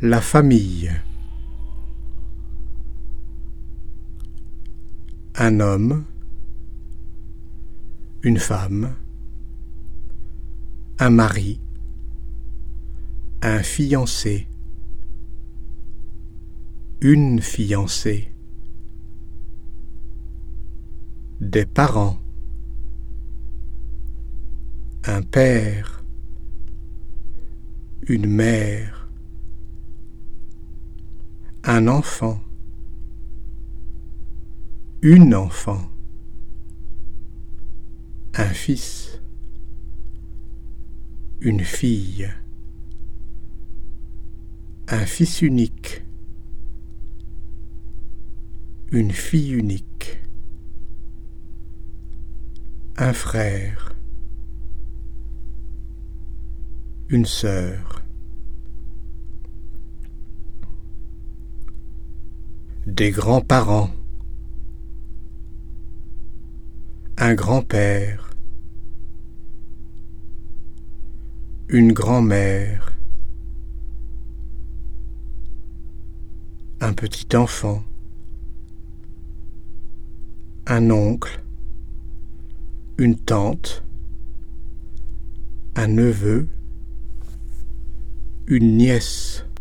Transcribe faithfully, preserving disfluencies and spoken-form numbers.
La famille. Un homme, une femme, un mari, un fiancé, une fiancée, des parents, un père, une mère, un enfant, une enfant, un fils, une fille, un fils unique, une fille unique, un frère, une sœur, des grands-parents, un grand-père, une grand-mère, un petit enfant, un oncle, une tante, un neveu, une nièce,